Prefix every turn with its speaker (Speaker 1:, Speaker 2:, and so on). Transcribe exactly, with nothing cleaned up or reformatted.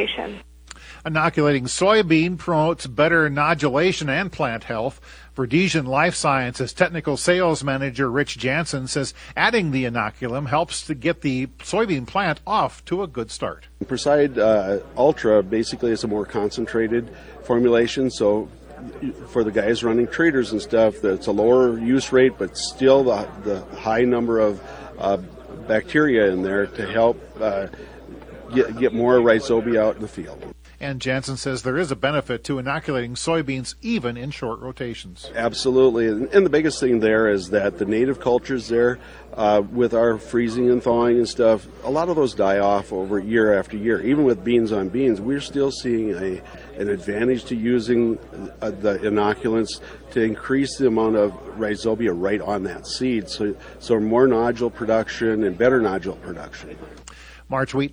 Speaker 1: inoculation.
Speaker 2: Inoculating soybean promotes better nodulation and plant health. Verdesian Life Sciences Technical Sales Manager Rich Jansen says adding the inoculum helps to get the soybean plant off to a good start.
Speaker 3: Preside uh, Ultra basically is a more concentrated formulation, so for the guys running traders and stuff, it's a lower use rate, but still the, the high number of uh, bacteria in there to help uh, get, get more rhizobia out in the field.
Speaker 2: And Jansen says there is a benefit to inoculating soybeans even in short rotations.
Speaker 3: Absolutely. And the biggest thing there is that the native cultures there, uh, with our freezing and thawing and stuff, a lot of those die off over year after year. Even with beans on beans, we're still seeing a an advantage to using uh, the inoculants to increase the amount of rhizobia right on that seed. So, so more nodule production and better nodule production.
Speaker 2: March wheat